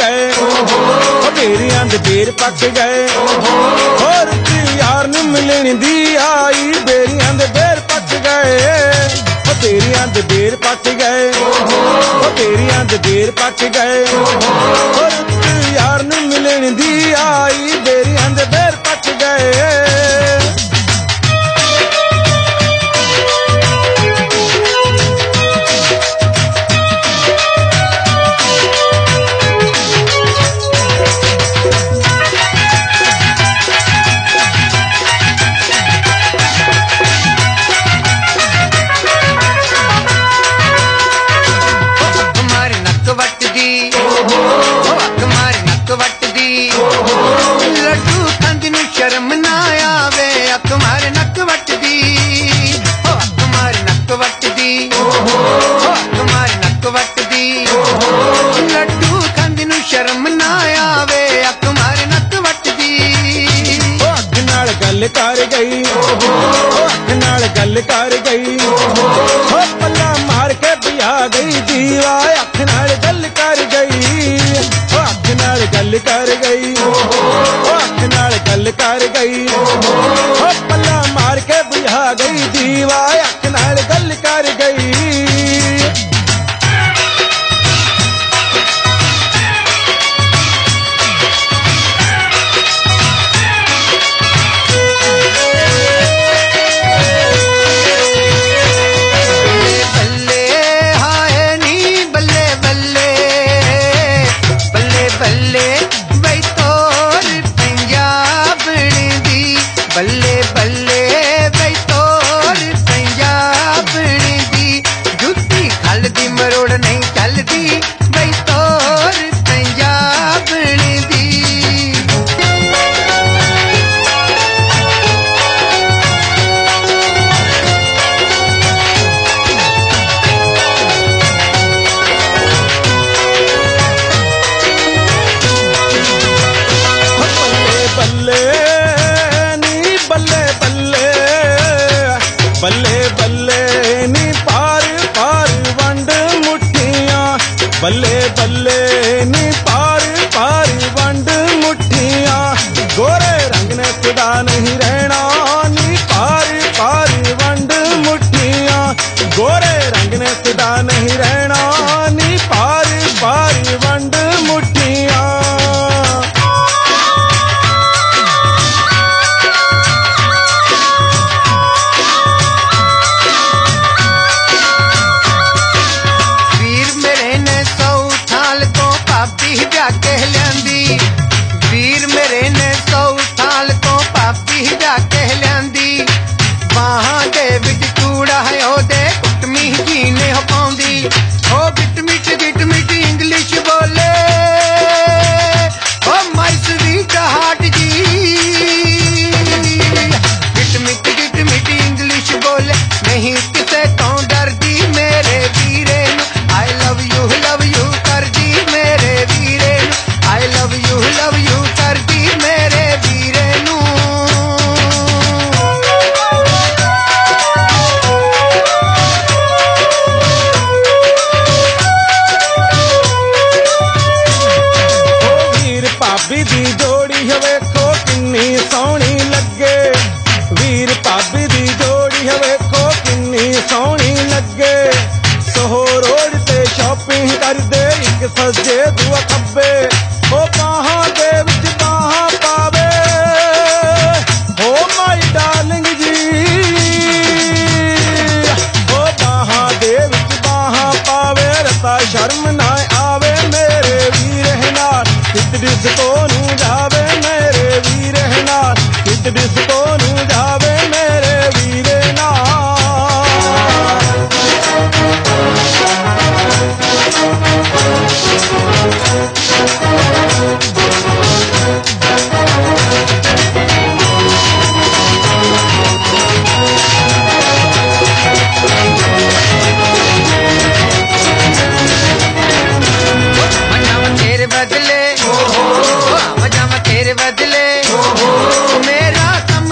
गए बेरियां दे बेर पक गए और यार नूं मिलण दी आई बेरियां दे बेर पक गए बेरियां दे बेर पक गए बेरियां दे बेर पक गए और यार नूं मिलण दी आई बेरियां दे बेर पक गए लड्डू खंद नूं शर्म ना आवे अख मारे नक वटदी अख मारे नक वटदी अख मारे नक वटदी लड्डू खंद नूं शर्म ना आवे अख मारे नक वटदी अख नाल गल कर गई अख नाल गल कर गई पल्ला मार के बिया गई दीवा अख नाल गल कर गई अख नाल गल कर गई अख नाल गल कर गई पल्ला मार के बुझा गई दीवा अख नाल गल कर गई बल्ले बल्ले बई तोर पंजाबणी दी जुत्ती खल दी मरोड़ नहीं चलदी बई तोर पंजाबणी दी बल्ले बल्ले नी पार पार वंड मुठियां बल्ले बल्ले नी पार पार वंड मुठियां गोरे रंग ने खुदा नहीं रहना नी पार पार वंड मुठियां गोरे रंग ने खुदा नहीं रहना नी पार पार वंड मुठियां कह लियांदी वीर मेरे ने 100 साल तो पापी जा कह लियांदी बाहां दे विच चूड़ा है ओदे कुटमी जी ने हो पाउंदी ओ गिट मिट इंग्लिश बोले ओ माय स्वीट हार्ट जी गिट मिट इंग्लिश बोले नहीं किसे तो डरदी मेरे वीरे आई लव यू कर दी मेरे वीरे I love you कर दी मेरे वीरे नू वीर भाभी दी जोड़ी वेखो किन्नी सोहनी लगे वीर भाभी दी जोड़ी वेखो किन्नी सोहनी लगे सोहो रोड ते शॉपिंग कर दे एक सज्जे दुआ खब्बे ओ बाहां दे विच बाहां पावे ओ माय डार्लिंग जी ओ बाहां दे विच बाहां पावे रता शर्म ना आवे मेरे वीर नाल हित डिस्को नू जावे मेरे वीर नाल हित डिस्को नू जावे मेरे वीर नाल तेरे बदले मेरा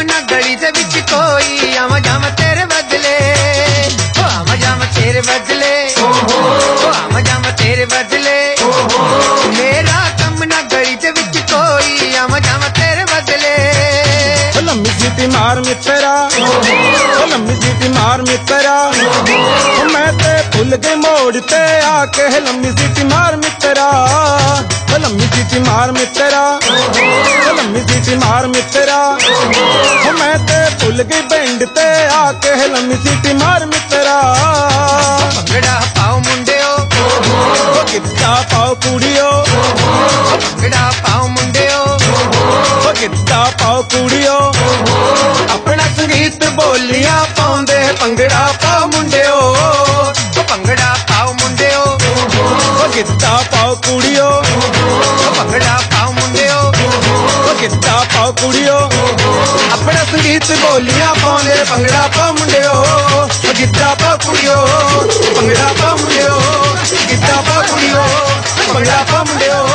ਸੀਟੀ ਮਾਰ ਮਿੱਤਰਾ ਓ ਲੰਮੀ ਸੀਟੀ ਮਾਰ ਮਿੱਤਰਾ ਓ ਮੈਂ ਤੇ ਭੁੱਲ ਗਈ ਮੋੜ ਤੇ ਆ ਕੇ ਲੰਮੀ ਸੀਟੀ ਮਾਰ ਮਿੱਤਰਾ ਓ ਲੰਮੀ ਸੀਟੀ ਮਾਰ ਮਿੱਤਰਾ ਓ ਲੰਮੀ ਸੀਟੀ ਮਾਰ ਮਿੱਤਰਾ ਓ ਮੈਂ ਤੇ ਭੁੱਲ ਗਈ ਪਿੰਡ ਤੇ ਆ ਕੇ ਲੰਮੀ ਸੀਟੀ ਮਾਰ ਮਿੱਤਰਾ ਭੰਗੜਾ ਪਾਓ ਮੁੰਡਿਓ ਓ ਗਿੱਧਾ ਪਾਓ ਕੁੜੀਓ ਭੰਗੜਾ ਪਾਓ ਮੁੰਡਿਓ ਓ ਗਿੱਧਾ ਪਾਓ ਕੁੜੀਓ ਆਪਣਾ ਸੰਗੀਤ ਬੋਲੀਆਂ ਪਾਉਂਦੇ ਭੰਗੜਾ ਪਾਓ ਮੁੰਡਿਓ ਓ ਭੰਗੜਾ ਪਾਓ ਮੁੰਡਿਓ ਓ ਗਿੱਧਾ ਪਾਓ ਕੁੜੀਓ ਓ ਭੰਗੜਾ ਪਾਓ ਮੁੰਡਿਓ ਓ ਗਿੱਧਾ ਪਾਓ ਕੁੜੀਓ ਆਪਣਾ ਸੰਗੀਤ ਬੋਲੀਆਂ ਪਾਉਂਦੇ ਭੰਗੜਾ ਪਾਓ ਮੁੰਡਿਓ ਓ ਗਿੱਧਾ ਪਾਓ ਕੁੜੀਓ ਭੰਗੜਾ ਪਾਓ ਮੁੰਡਿਓ ਗਿੱਧਾ ਪਾਓ ਕੁੜੀਓ ਭੰਗੜਾ ਪਾਓ ਮੁੰਡਿਓ